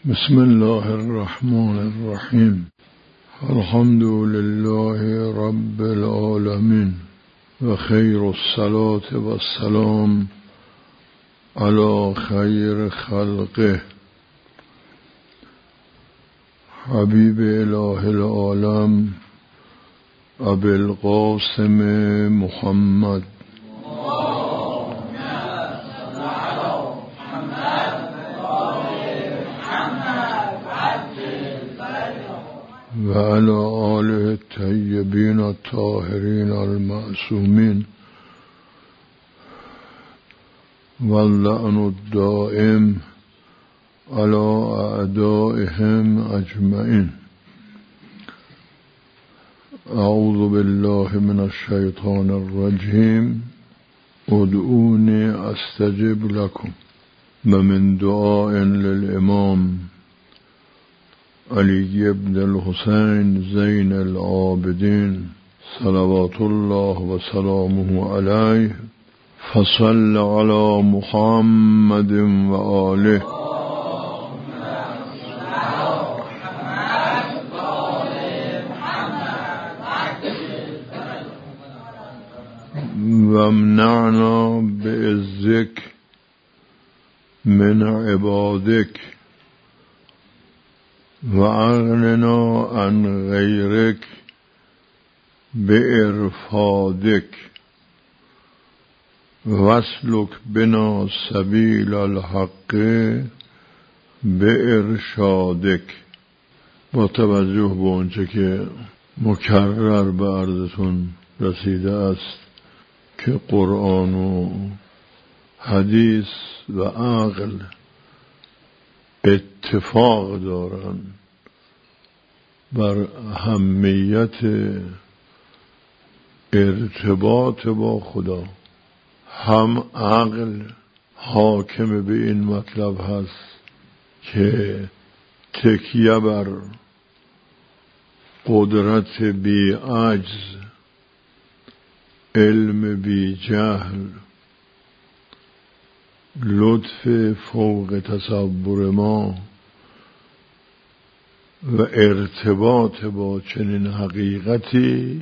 بسم الله الرحمن الرحیم. الحمد لله رب العالمین و خیر الصلاة و السلام علی خیر خلقه حبیب اله العالم ابی القاسم محمد و علی آله الطیبین الطاهرین المعصومین واللعن الدائم علی اعدائهم اجمعین. اعوذ بالله من الشیطان الرجیم. ادعونی استجب لکم. و من دعاء للامام علی بن الحسین زین العابدین صلوات الله و سلامه علیه فصل علی محمد و آله و امنعنا بعزک من عبادک و اغننا عن غیرک بإرفادک واسلک بنا سبیل الحق بإرشادک. با توجه به آنچه که مکرر به عرضتون رسیده است که قرآن و حدیث و عقل اتفاق دارند بر اهمیت ارتباط با خدا، هم عقل حاکم به این مطلب هست که تکیه بر قدرت بی عجز، علم بی جهل، لطف فوق تصور ما و ارتباط با چنین حقیقتی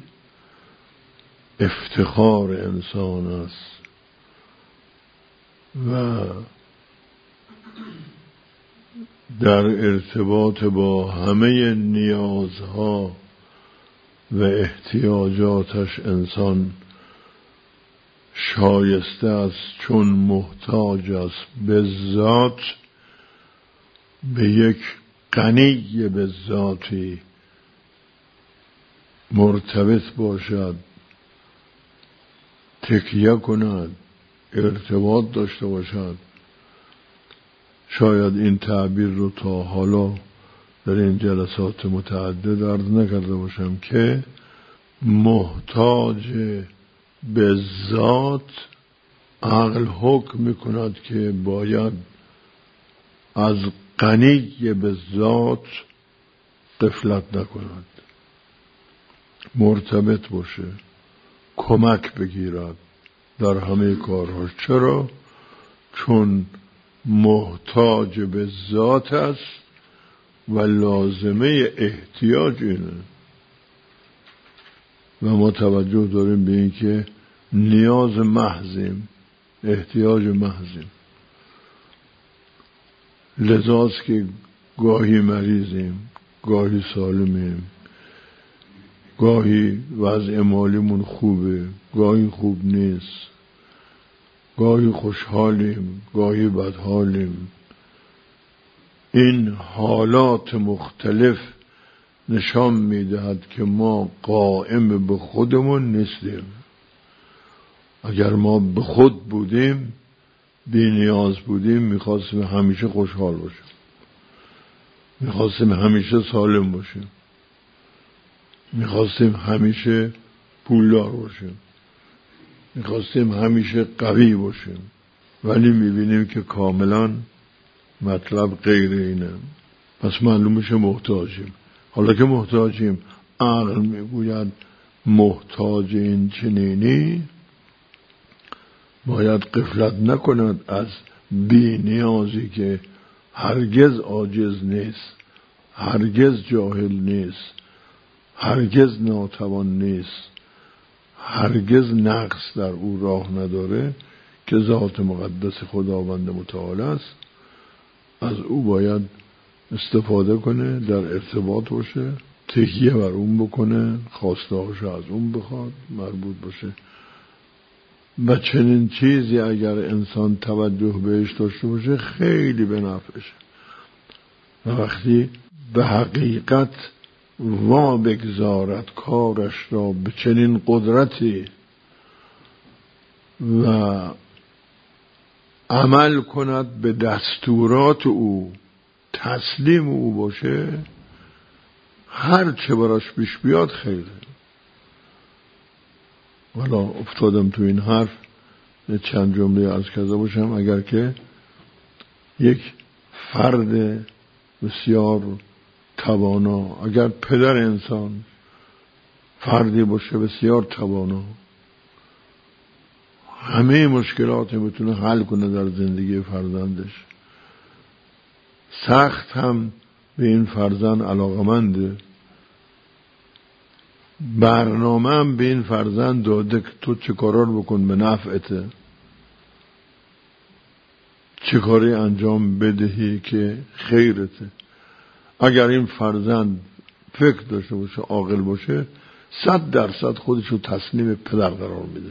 افتخار انسان است و در ارتباط با همه نیازها و احتیاجاتش انسان شایسته است، چون محتاج است به ذات، به یک غنی به ذاتی مرتبط باشد، تکیه کند، ارتباط داشته باشد. شاید این تعبیر رو تا حالا در این جلسات متعدد عرض نکرده باشم که محتاج به ذات عقل حکم میکند که باید از غنی به ذات غفلت نکند، مرتبط باشه، کمک بگیرد در همه کارهاش. چرا؟ چون محتاج به ذات است و لازمه احتیاج اینه و ما توجه داریم به این که نیاز محضیم، احتیاج محضیم. لذاست که گاهی مریضیم، گاهی سالمیم، گاهی وضع مالیمون خوبه، گاهی خوب نیست، گاهی خوشحالیم، گاهی بدحالیم. این حالات مختلف نشان میدهد که ما قائم به خودمون نیستیم. اگر ما به خود بودیم، بی نیاز بودیم، میخواستیم همیشه خوشحال باشیم، میخواستیم همیشه سالم باشیم، میخواستیم همیشه پولدار باشیم، میخواستیم همیشه قوی باشیم. ولی میبینیم که کاملا مطلب غیر اینه. پس معلوم میشه محتاجیم. حالا که محتاجیم، عقل میگوید محتاج این چنینی باید غفلت نکند از بی نیازی که هرگز عاجز نیست، هرگز جاهل نیست، هرگز ناتوان نیست، هرگز نقص در او راه نداره که ذات مقدس خداوند متعال است. از او باید استفاده کنه، در ارتباط باشه، تکیه بر اون بکنه، خواستهاش از اون بخواد، مربوط باشه. و چنین چیزی اگر انسان توجه بهش داشته باشه خیلی به نفعشه. و وقتی به حقیقت وا بگذارد کارش را به چنین قدرتی و عمل کند به دستورات او، تسلیم او باشه، هر چه براش پیش بیاد خیره. حالا افتادم تو این حرف چند جمله عرض کرده باشم. اگر که یک فرد بسیار توانا، اگر پدر انسان فردی باشه بسیار توانا، همه مشکلات بتونه حل کنه در زندگی فرزندش، سخت هم به این فرزند علاقمنده، برنامه هم به این فرزند داده که تو چه کارا رو بکن به نفعته، چه کاری انجام بدهی که خیرته. اگر این فرزند فکر داشته باشه، عاقل باشه، 100% خودش رو تسلیم پدر قرار میده،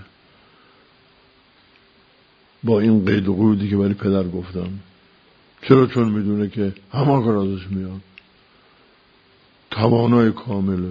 با این قید و قیودی که برای پدر گفتم. چرا؟ چون میدونه که همه کار ازش میاد، توانای کامله،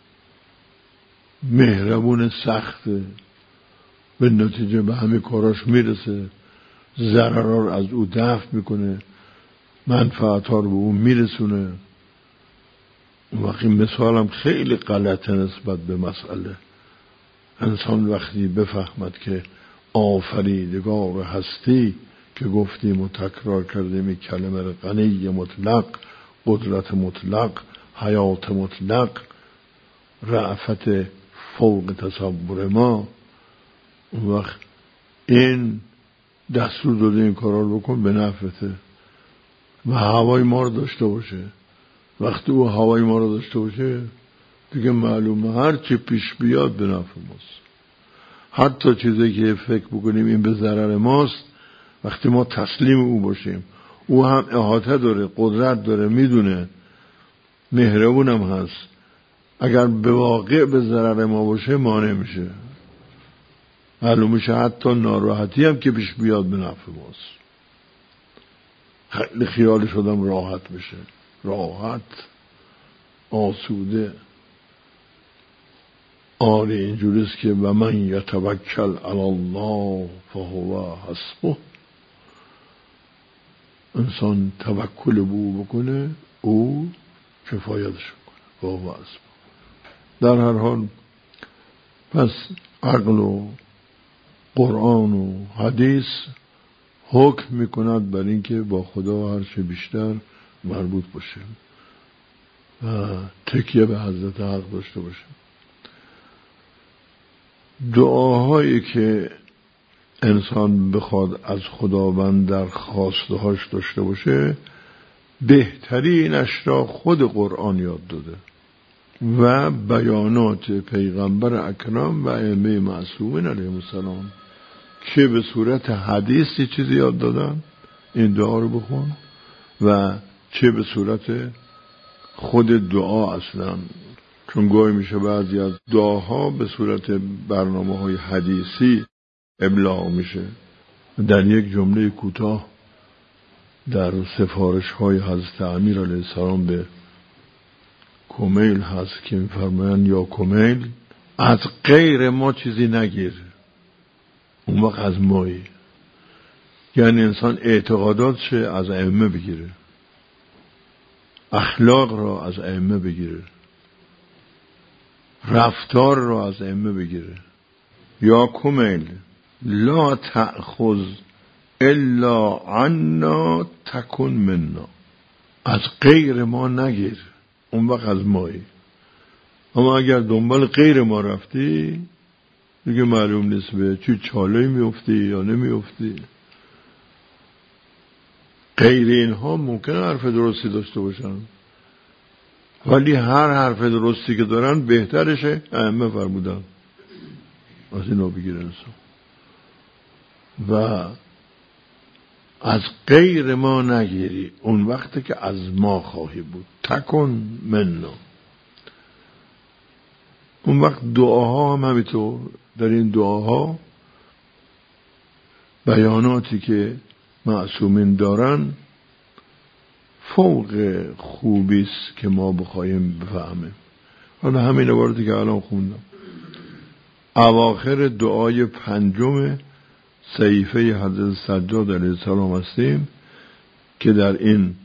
مهربون، سخته، به نتیجه به همه کاراش میرسه، ضررها رو از او دفع میکنه، منفعتها رو به او میرسونه. اون وقتی مثالم خیلی غلطه نسبت به مسئله. انسان وقتی بفهمد که آفریدگار هستی که گفتیم و تکرار کردیم، این کلمه غنی مطلق، قدرت مطلق، حیات مطلق، رأفت فوق تصور ما، اون وقت این دستور داده این کارا رو بکن به نفعته و هوای ما رو داشته باشه. وقتی او هوای ما رو داشته باشه دیگه معلومه هر چی پیش بیاد به نفع ماست. حتی چیزی که فکر بکنیم این به ضرر ماست، وقتی ما تسلیم او باشیم، او هم احاطه داره، قدرت داره، میدونه، مهربون هم هست، اگر به واقع به ضرر ما باشه مانع میشه، معلوم میشه حتی ناراحتی هم که پیش بیاد به نفع ماست. خیلی خیال شدم راحت بشه، راحت، آسوده. آره اینجوریست که و من یتوکل علی الله فهو حسبه. انسان توکل به او بکنه، او کفایتش کنه، فهو حسبه. در هر حال پس عقل و قرآن و حدیث حکم میکند بر این که با خدا هرچه بیشتر مربوط باشه و تکیه به حضرت حق داشته باشه. دعاهایی که انسان بخواد از خداوند در خواستهاش داشته باشه، بهترینش را خود قرآن یاد داده و بیانات پیغمبر اکرم و ائمه معصومین علیهم السلام که به صورت حدیثی چیزی یاد دادن، این دعا رو بخون، و چه به صورت خود دعا اصلا. چون گاهی میشه بعضی از دعاها به صورت برنامه‌های حدیثی ابلاغ میشه. در یک جمله کوتاه در سفارش‌های حضرت امیر علیه السلام به کمیل هست که می‌فرمایند یا کمیل از غیر ما چیزی نگیر، اون وقت از مایی. یعنی انسان اعتقاداتش از ائمه بگیره، اخلاق را از ائمه بگیره، رفتار را از ائمه بگیره. یا کمیل لا تأخذ الا عنا تکن منا، از غیر ما نگیر، اون وقت از مایی. اما اگر دنبال غیر ما رفتی دیگه معلوم نیست به چی چاله میفتی یا نمیفتی. غیر اینها ممکنه حرف درستی داشته باشن، ولی هر حرف درستی که دارن بهترشه ائمه فرمودن از اینا بگیرن انسان. و از غیر ما نگیری، اون وقتی که از ما خواهی بود. تکن منا. اون وقت دعاها هم همینطور. در این دعاها بیاناتی که معصومین دارن فوق خوبیست که ما بخوایم بفهمیم. حالا همین عبارتی که الان خوندم اواخر دعای 5 صحیفه حضرت سجاد علیه السلام هستیم که در این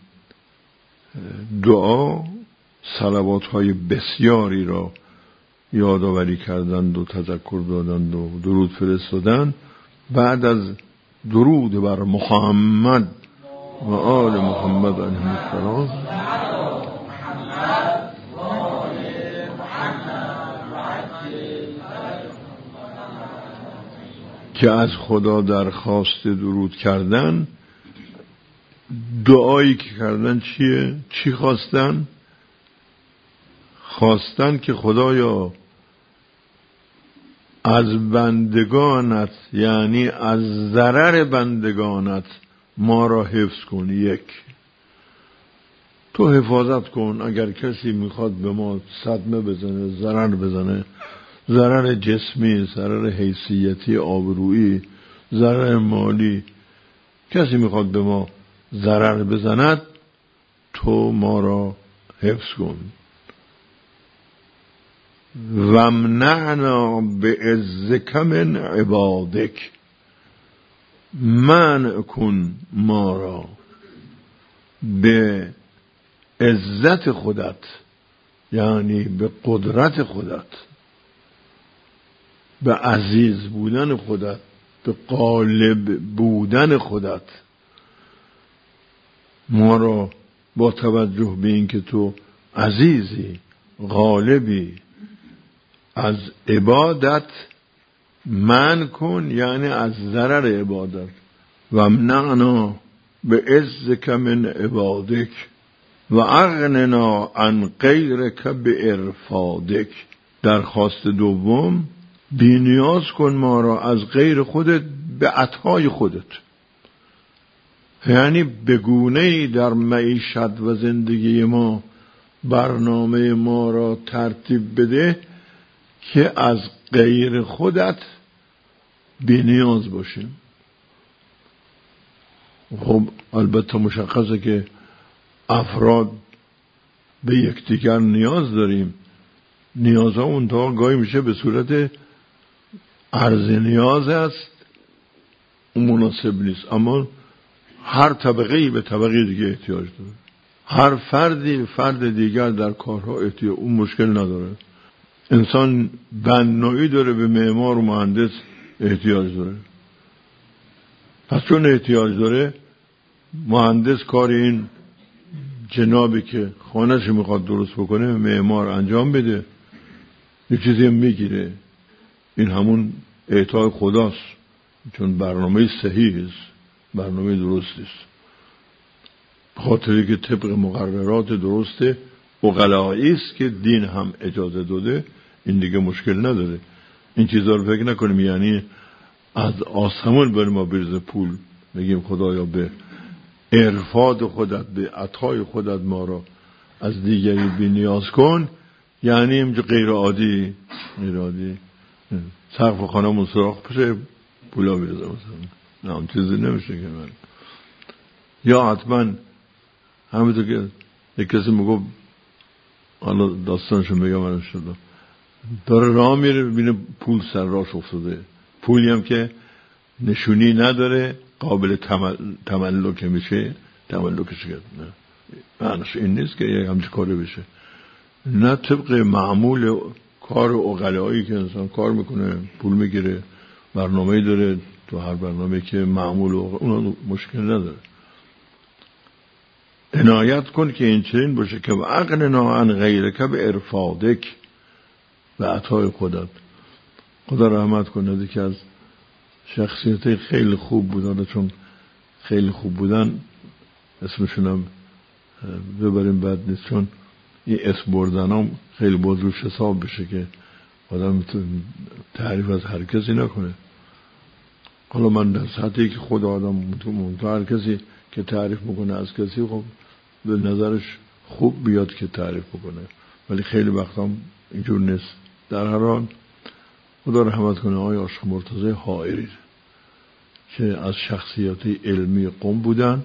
دعا صلوات‌های بسیاری را یادآوری کردند و تذکر دادند و درود فرستادند. بعد از درود بر محمد و آل محمد علیهم السلام که از خدا درخواست درود کردن، دعایی که کردن چیه؟ چی خواستن؟ خواستن که خدایا از بندگانت، یعنی از ضرر بندگانت ما را حفظ کن. یک، تو حفاظت کن. اگر کسی میخواد به ما صدمه بزنه، ضرر بزنه، ضرر جسمی، ضرر حیثیتی، آبرویی، ضرر مالی، کسی میخواد به ما ضرر بزند، تو ما را حفظ کن. وامنعنا بعزک من عبادک، منع کن ما را به عزت خودت، یعنی به قدرت خودت، به عزیز بودن خودت، به غالب بودن خودت، ما را با توجه به این که تو عزیزی، غالبی، از عبادت منع کن، یعنی از ضرر عبادت. و امنعنا به عزک من عبادک و اغننا عن غیرک به ارفادک. درخواست دوم، بی‌نیاز کن ما را از غیر خودت به عطای خودت، یعنی بگونه‌ای در معیشت و زندگی ما برنامه ما را ترتیب بده که از غیر خودت بی‌نیاز باشیم. خب البته مشخصه که افراد به یکدیگر نیاز داریم. نیازها اونتا گاهی میشه به صورت عرض نیاز است، اون مناسب نیست، اما هر طبقه‌ای به طبقه دیگه احتیاج داره. هر فردی فرد دیگر در کارها احتیاج، اون مشکل نداره. انسان بنایی داره، به معمار و مهندس احتیاج داره. پس چون احتیاج داره، مهندس کار این جنابی که خانه‌ش میخواد درست بکنه معمار انجام بده، یه چیزی هم میگیره. این همون اعطای خداست، چون برنامه صحیح است، برنامه درست است. خاطری که طبق مقررات درسته عقلایی است که دین هم اجازه داده، این دیگه مشکل نداره. این چیزا رو فکر نکنیم یعنی از آسمون بر ما بریزه پول، بگیم خدایا به ارفاد خودت، به عطای خودت ما را از دیگری بی نیاز کن، یعنی اینجا غیر عادی سقف خانمون سراخ بشه پولا بریزه مثلا. نه اون چیزی نمیشه که من. یا حتما همینطور که یک کسی میگو، حالا داستانشو میگم من شده، داره راه میره ببینه پول سر راش افتاده، پولی هم که نشونی نداره، قابل تملک میشه، تملکش کرد. نه معنیش این نیست که یک همچه کاری بشه. نه، طبق معمول کار عقلایی که انسان کار میکنه پول میگیره، برنامه‌ای داره، تو هر برنامه که معمول اون مشکل نداره. عنایت کن که این چنین باشه که اغننا عن غیرک به ارفادک، به عطای خودت. خدا رحمت کنه که از شخصیت خیلی خوب بودن، چون خیلی خوب بودن اسمشونم ببریم بد نیست، چون این اسم بردن هم خیلی بزرگش حساب بشه که آدم میتونه تعریف از هر کسی نکنه. حالا من در سطحی که خود آدم ممکن هر کسی که تعریف میکنه از کسی خب به نظرش خوب بیاد که تعریف بکنه، ولی خیلی وقتا اینجور نیست. در هر حال خدا رحمت کنه آقای عاشق مرتضی حائری که از شخصیت علمی قم بودن،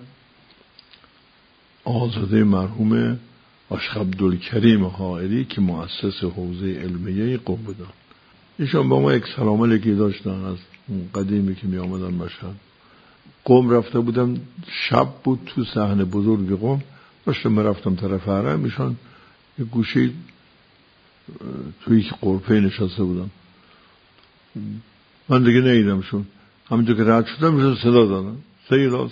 آزاده مرحوم عاشق عبدالکریم حائری که مؤسس حوزه علمیه قم بودن. ایشان با ما یک سلام علیکی داشتن از قدیمی که می آمدن مشهد. قم رفته بودم، شب بود، تو صحن بزرگ قم داشتم رفتم طرف حرم، ایشان یک گوشه توی یک غرفه نشسته بودم. من دیگه نیدمشون، همینجور که رد شدم میشون صدا دادن سیلا.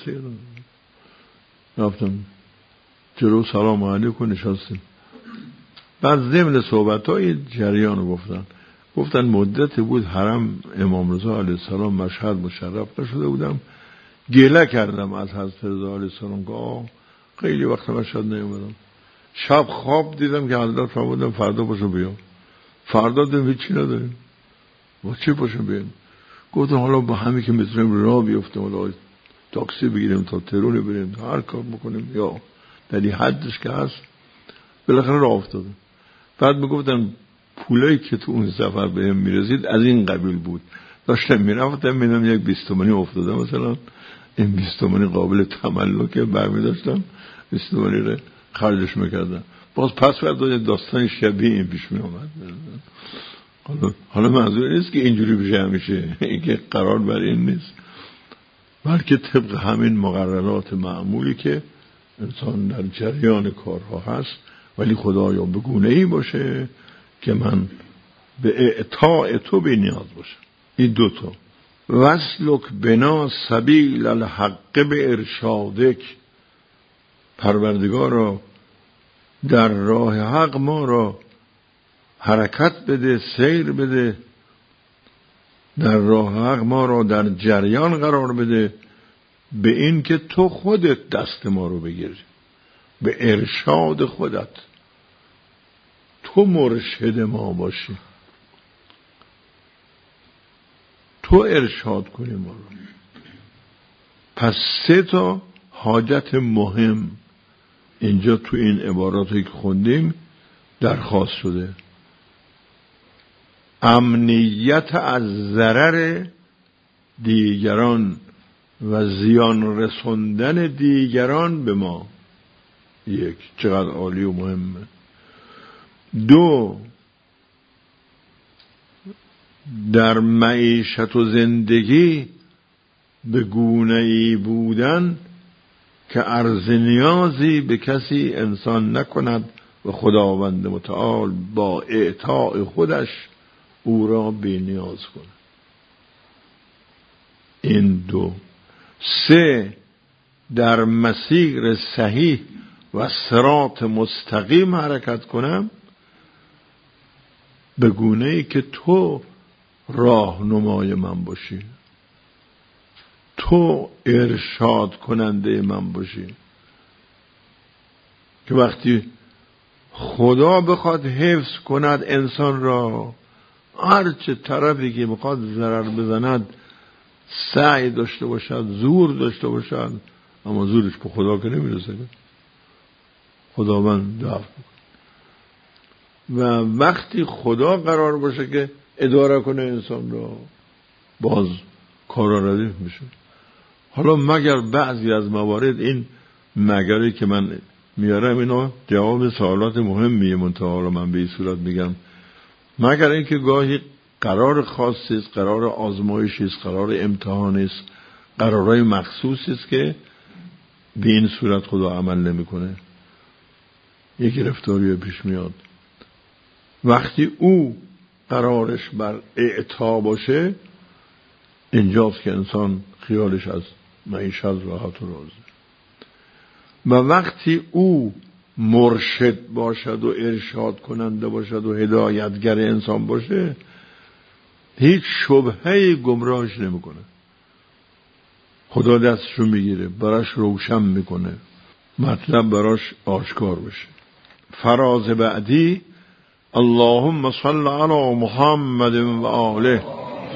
رفتم جلو سلام علیکم نشستیم. بعد ضمن صحبت های جریان رو گفتن مدت بود حرم امام رضا علیه السلام مشهد مشرف نشده بودم، گله کردم از حضرت رضا علیه السلام که خیلی وقت مشهد نیومدم. شب خواب دیدم که حضرت فرمودن فردا پاشو بیام. فردا دیدم هیچی نداریم، با چی پاشو بیام؟ گفتم حالا با همین که میتونیم راه بیفتیم، حالا تاکسی بگیریم تا تهران بریم، تا هر کار بکنیم، یا در این حدش که هست. بالاخره راه افتادم. بعد میگفتن پولایی که تو اون سفر بهم میرسید از این قبیل بود. داشتم میرفتم میدم یک 20 تومانی افتاده، مثلا این 20 تومانی قابل تملکه، برمی داشتم 20 تومانی رو خرجش میکردم. باز پس بعد داستان شبیه این پیش می آمد. حالا منظور نیست که اینجوری بشه همیشه، این که قرار بر این نیست، بلکه طبق همین مقررات معمولی که انسان در جریان کارها هست، ولی خدایا به گونه‌ای باشه که من به اعطاء تو بی نیاز باشم. این دوتا وصلک بنا سبیل الحق به ارشادک، پروردگارا در راه حق ما را حرکت بده، سیر بده، در راه حق ما را در جریان قرار بده، به این که تو خودت دست ما رو بگیری، به ارشاد خودت، تو مرشد ما باشی، تو ارشاد کنی ما رو. پس 3 تا حاجت مهم اینجا تو این عباراتی که خوندیم درخواست شده. امنیت از ضرر دیگران و زیان رسوندن دیگران به ما، 1 چقدر عالی و مهمه. 2 در معیشت و زندگی به گونه‌ای بودن که عرض نیازی به کسی انسان نکند و خداوند متعال با اعطاء خودش او را بی نیاز کند. این 2. 3 در مسیر صحیح و صراط مستقیم حرکت کنم به گونه‌ای که تو راهنمای من باشی، تو ارشاد کننده من باشی، که وقتی خدا بخواد حفظ کند انسان را، هرچه طرفی که بخواد ضرر بزند سعی داشته باشد، زور داشته باشد، اما زورش به خدا که نمیرسه، خداوند دفع میکنه. و وقتی خدا قرار باشه که اداره کنه انسان را، باز کارا ردیف میشه. حالا مگر بعضی از موارد، این مگری که من میارم اینا جواب سوالات مهمیه، منتها رو من به این صورت میگم، مگر اینکه گاهی قرار خاصی است، قرار آزمایشی است، قرار امتحانی است، قرارهای مخصوصی است که به این صورت خدا عمل نمیکنه، یک گرفتاری پیش میاد. وقتی او قرارش بر اعطا باشه، اینجاست که انسان خیالش از معیشت راحت و راضی. و وقتی او مرشد باشد و ارشاد کننده باشد و هدایتگر انسان باشه، هیچ شبهه‌ای گمراهش نمیکنه. خدا دستشو میگیره، براش روشن میکنه، مطلب براش آشکار بشه. فراز بعدی اللهم صل علی محمد و آله.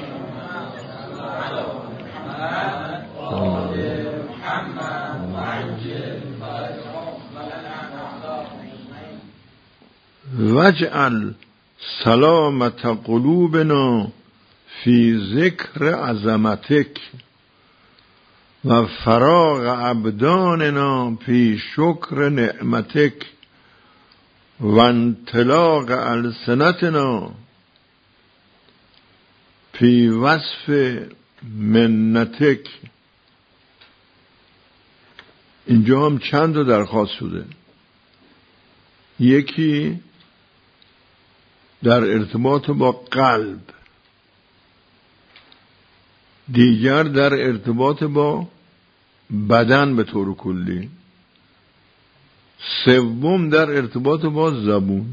واجعل سلامت قلوبنا فی ذکر عظمتک و فراغ ابداننا فی شکر نعمتک و انطلاق السنتنا فی وصف منتک. اینجا هم چند تا درخواست شده. یکی در ارتباط با قلب، دیگر در ارتباط با بدن به طور کلی، سوم در ارتباط با زبون.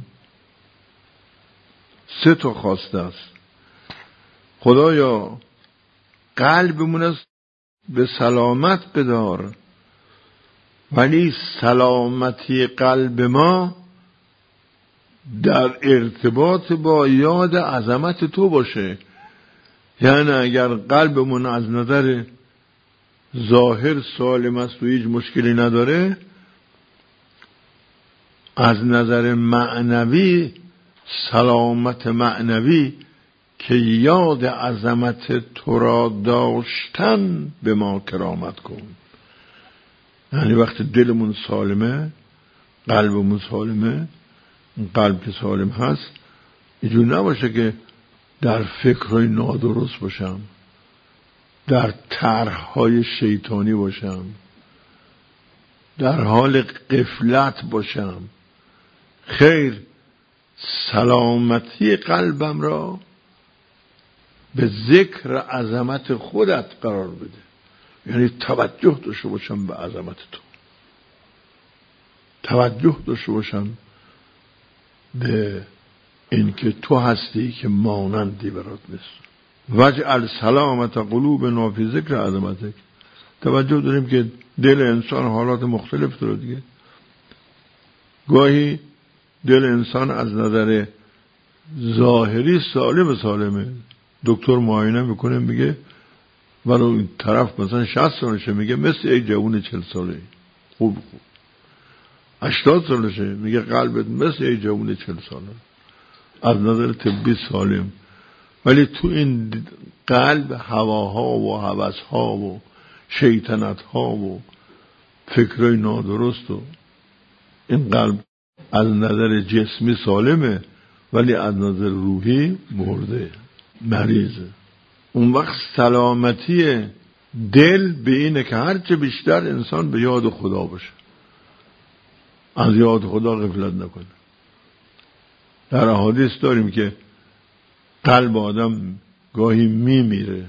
3 تا خواسته است. خدایا قلبمون است به سلامت بدار، ولی سلامتی قلب ما در ارتباط با یاد عظمت تو باشه. یعنی اگر قلبمون از نظر ظاهر سالم است و هیچ مشکلی نداره، از نظر معنوی سلامت معنوی که یاد عظمت تو را داشتن به ما کرامت کن. یعنی وقتی دلمون سالمه، قلبمون سالمه، این قلب که سالم هست اینجور نباشه که در فکرهای نادرست باشم، در طرحهای شیطانی باشم، در حال غفلت باشم. خیر، سلامتی قلبم را به ذکر عظمت خودت قرار بده. یعنی توجه داشته باشم به عظمت تو، توجه داشته باشم به این که تو هستی که مانندی برات نیست. واجعل سلامت قلوبنا فی ذکر عظمتک. توجه داریم که دل انسان حالات مختلف داره دیگه. گاهی دل انسان از نظر ظاهری سالمه، دکتر معاینه میکنه میگه ولو این طرف مثلا 60 سالشه میگه مثل یک جوان 40 ساله، خوب 80 سالشه میگه قلبت مثل یک جوان 40 ساله، از نظر طبی سالم. ولی تو این قلب هواها و هوسها و شیطنتها و فکرای نادرست و این قلب از نظر جسمی سالمه ولی از نظر روحی مرده، مریضه. اون وقت سلامتی دل به اینه که هرچه بیشتر انسان به یاد خدا باشه، از یاد خدا غفلت نکنه. در احادیث داریم که قلب آدم گاهی میمیره.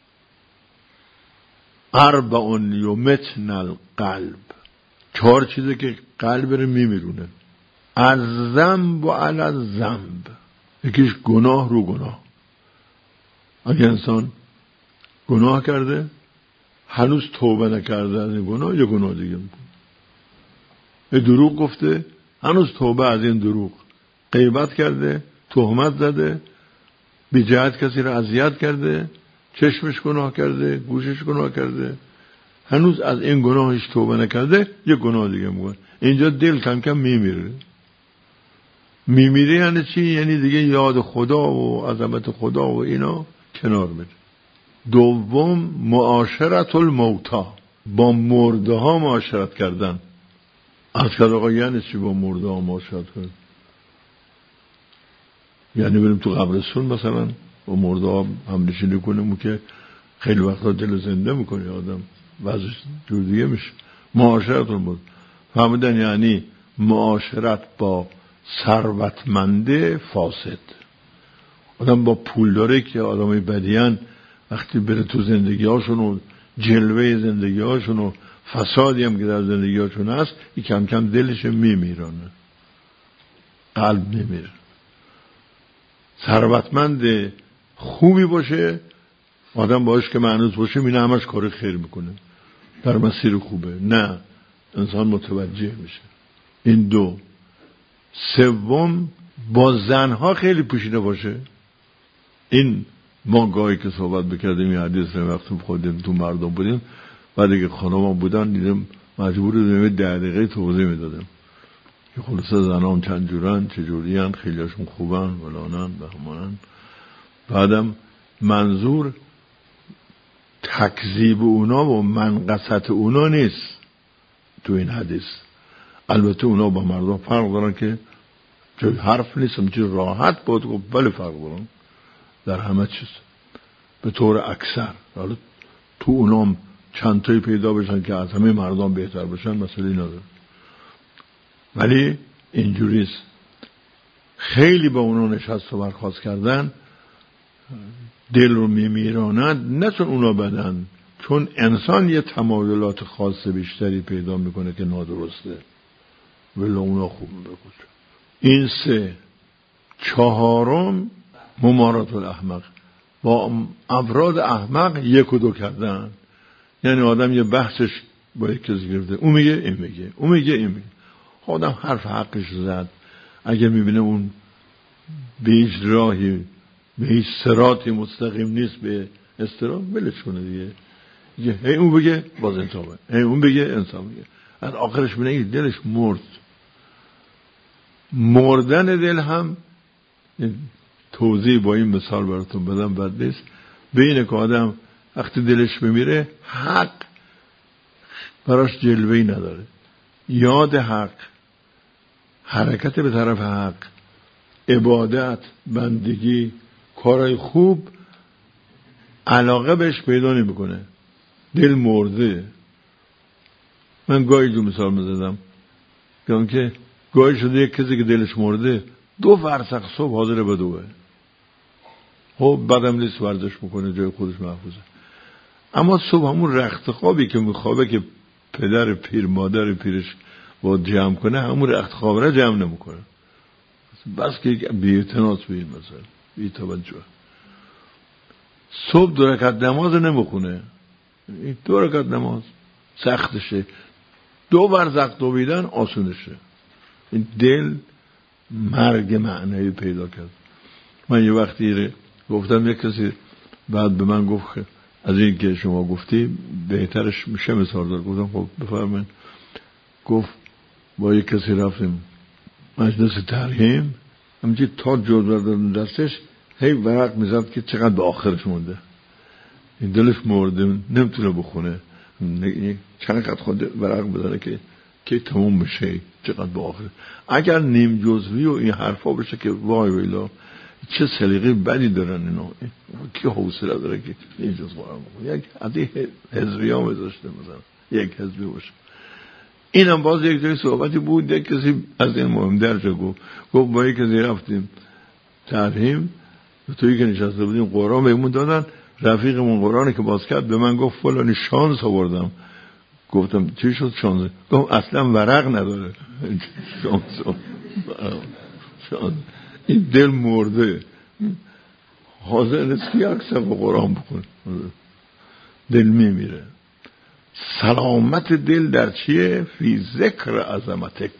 4 یمتن القلب، 4 چیزه که قلب رو میمیرونه. از ذنب و علی الذنب، یکیش گناه رو گناه. اگه انسان گناه کرده هنوز توبه نکرده از این گناه، یه گناه دیگه میکنه. یه دروغ گفته هنوز توبه از این دروغ، غیبت کرده، تهمت زده، بی جهت کسی را اذیت کرده، چشمش گناه کرده، گوشش گناه کرده، هنوز از این گناهش توبه نکرده، یه گناه دیگه میکنه. اینجا دل کم کم میمیره. یعنی چی؟ یعنی دیگه یاد خدا و عظمت خدا و اینا کنار میره. دوم معاشرت الموتا، با مرده ها معاشرت کردن. از که آقا یعنی چی با مرده ها معاشرت کردن؟ یعنی بریم تو قبرستون مثلا با مرده ها همنشینی کنیم که خیلی وقتا دل زنده میکنه آدم، وضعش جور دیگه میشه. معاشرت الموتا فهمیدن یعنی معاشرت با ثروتمند فاسد. آدم با پول داره که آدمای بدیان وقتی بره تو زندگی هاشون و جلوه زندگی هاشون و فسادی هم که در زندگی هاشون هست، این کم کم دلش میمیرانه، قلب میمیره. ثروتمند خوبی باشه آدم باش که معنوس باشه، میینه همش کار خیر میکنه، در مسیر خوبه. نه، انسان متوجه میشه. این دو. سوم، با زنها خیلی پوشیده باشه. این ما گاهی که صحبت بکردیم این حدیث رو وقتی خودیم تو مردم بودیم، بعد که خانم بودن دیدم مجبور بودیم 10 دقیقه توضیح میدادم که خلاصه زنان چند جورن، چجورین، خیلیشون خوبن، فلانن، بهمانن. بعدم منظور تکذیب اونا و منقصت اونا نیست تو این حدیث. البته اونا با مردم فرق دارن که جای حرف نیست، همچنین راحت بود گفت بله فرق دارن در همه چیز به طور اکثر. حالا تو اونام چند تایی پیدا بشن که از همه مردم بهتر بشن مسئله نداره، ولی اینجوریست. خیلی با اونا نشست و برخاست کردن دل رو میمیراند، نه چون اونا بدن، چون انسان یه تمایلات خاص بیشتری پیدا میکنه که نادرسته، ولی اونا خوب بگوش. این 3. 4م ممارات الاحمق، با افراد احمق 1 و 2 کردن. یعنی آدم یه بحثش با یک کسی گرفته، اون میگه این میگه، اون میگه این میگه. آدم حرف حقش زد. اگه میبینه اون به هیچ راهی، به هیچ صراطی مستقیم نیست به استرام، ولش کنه دیگه. هی اون بگه باز انصافه، هی اون بگه انصاف میگه. از آخرش بینه دلش مرد. مردن دل هم توضیح با این مثال براتون بدم بد نیست. به اینه که آدم وقتی دلش بمیره حق براش جلوه‌ای نداره. یاد حق، حرکت به طرف حق، عبادت، بندگی، کارهای خوب علاقه بهش پیدا نمی‌کنه. دل مرده. من گاهی جو مثال می‌زدم که گاهی شده یک کسی که دلش مرده 2 فرسخ صبح حاضر به دوه. خب بعدم نیست ورزش میکنه، جای خودش محفوظه. اما صبح همون رخت خوابی که میخوابه که پدر پیر مادر پیرش با جمع کنه، همون رخت خواب را جمع نمیکنه. بس که بی‌اعتناس به این مثلا، بی توجه. صبح 2 رکعت نماز نمیخونه. این 2 رکعت نماز سختشه، 2 برزخ دویدن آسونشه. این دل مرگ معنی پیدا کرد. من یه وقتی گفتم یک کسی بعد به من گفت از این که شما گفتی بهترش میشه مثال دار. گفتم خب بفرمایید. گفت با یک کسی رفتیم مجلس ترحیم، همچنین تا جزوه دادن دستش هی ورق میزد که چقدر به آخرش مونده. این دلش مرده نمیتونه بخونه، چقدر خود ورق بزنه که تموم بشه، چقدر به آخر. اگر نیم جزوی و این حرفا بشه که وای ویلا چه سلیقه بدی دارن اینا، کی حوصله داره که این جزو قرآن یک عادی حزبی ها میذاشته مثلا یک حزبی باشه. اینم باز یک جای صحبتی بود، یک کسی از این مهم درجه گفت با یک کسی رفتیم ترحیم، تویی که نشسته بودیم قرآن بهمون دادن. رفیقمون قرآنی که باز کرد به من گفت فلانی شانس آوردم. گفتم چی شد شانس؟ گفت اصلا ورق نداره. شانس. این دل مرده، حاضر نیست که یک صفحه قرآن بکن، دل میمیره. سلامت دل در چیه؟ فی ذکر عظمتک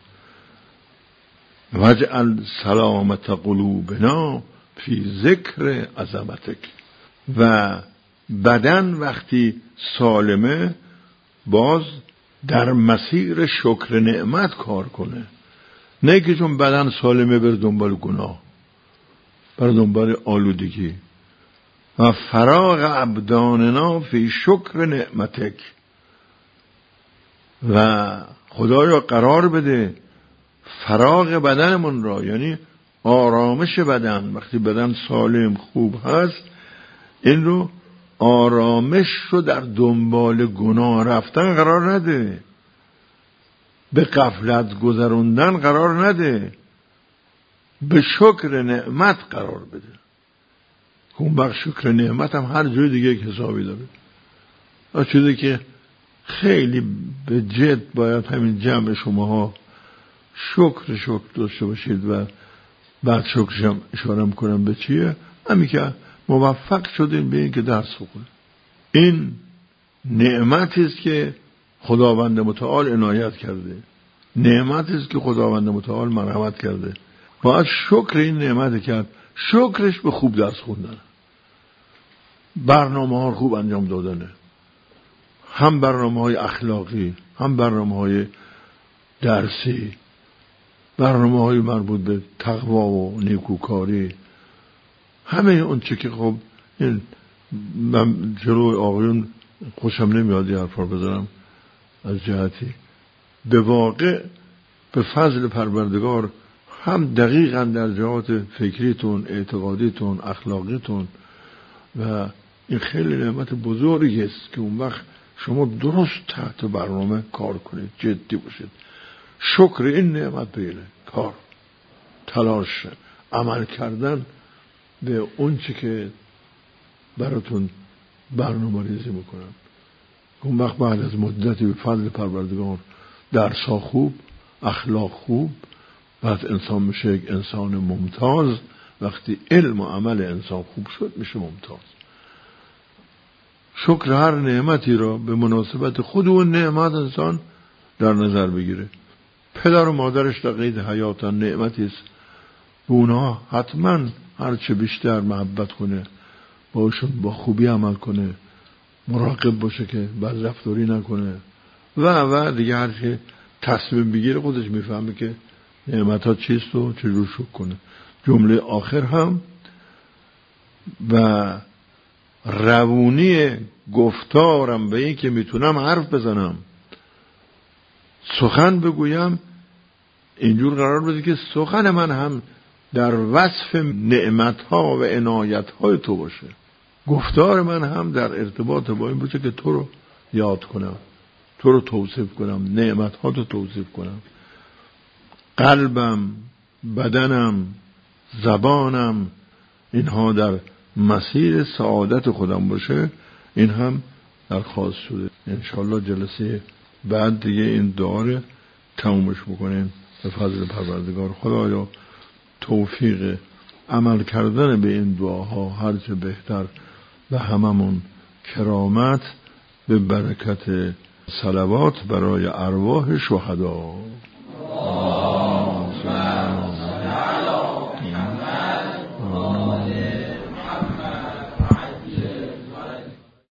وجعل سلامت قلوبنا فی ذکر عظمتک. و بدن وقتی سالمه باز در مسیر شکر نعمت کار کنه، نه که چون بدن سالمه بر دنبال گناه، بر دنبال آلودگی. و فراغ ابداننا فی شکر نعمتک. و خدایا قرار بده فراغ بدنمون را، یعنی آرامش بدن. وقتی بدن سالم خوب هست این رو آرامش رو در دنبال گناه رفتن قرار نده، به غفلت گذروندن قرار نده، به شکر نعمت قرار بده. اون وقت شکر نعمت هم هر جای دیگه یک حسابی داره. چیزی که خیلی به جد باید همین جمع شماها شکر داشته باشید. و بعد شکرشم اشاره میکنم به چیه؟ همین که موفق شدیم به این که درس بخونیم. این نعمتی است که خداوند متعال عنایت کرده، نعمتی است که خداوند متعال مرحمت کرده. باید شکر این نعمت کرد. شکرش به خوب درس خوندن، برنامه‌ها خوب انجام دادنه، هم برنامه‌های اخلاقی، هم برنامه‌های درسی، برنامه‌های مربوط به تقوا و نیکوکاری، همه اون چه که خب این من جلوی آقایون خوشم نمیاد این حرفا بزنم، از جهتی به واقع به فضل پروردگار هم دقیقاً در جهات فکریتون، اعتقادیتون، اخلاقیتون، و این خیلی نعمت بزرگی است که اون وقت شما درست تحت برنامه کار کنید، جدی باشید. شکر این نعمت بگیره، کار، تلاش، عمل کردن به اون چی که براتون برنامه ریزی میکنن. اون وقت بعد از مدتی به فضل پروردگار درس‌ها خوب، اخلاق خوب، بعد انسان میشه یک انسان ممتاز. وقتی علم و عمل انسان خوب شد میشه ممتاز. شکر هر نعمتی را به مناسبت خود اون نعمت انسان در نظر بگیره. پدر و مادرش در قید حیاتن نعمتی است، به اونها حتما هرچه بیشتر محبت کنه، باشون با خوبی عمل کنه، مراقب باشه که بدرفتاری نکنه و دیگه هر چه تصمیم بگیره خودش میفهمه که نعمت ها چیست و چجور شکر کنه. جمله آخر هم و روونی گفتارم به این که میتونم حرف بزنم، سخن بگویم، اینجور قرار بده که سخن من هم در وصف نعمت‌ها و عنایت‌های تو باشه، گفتار من هم در ارتباط با این باشه که تو رو یاد کنم، تو رو توصیف کنم، نعمت‌ها رو توصیف کنم. قلبم، بدنم، زبانم، اینها در مسیر سعادت خودم باشه. این هم درخواست شده. انشالله جلسه بعد دیگه این دعا رو تمومش بکنیم به فضل پروردگار. خدایا توفیق عمل کردن به این دعاها هرچه بهتر و هممون کرامت به برکت صلوات برای ارواح شهدا.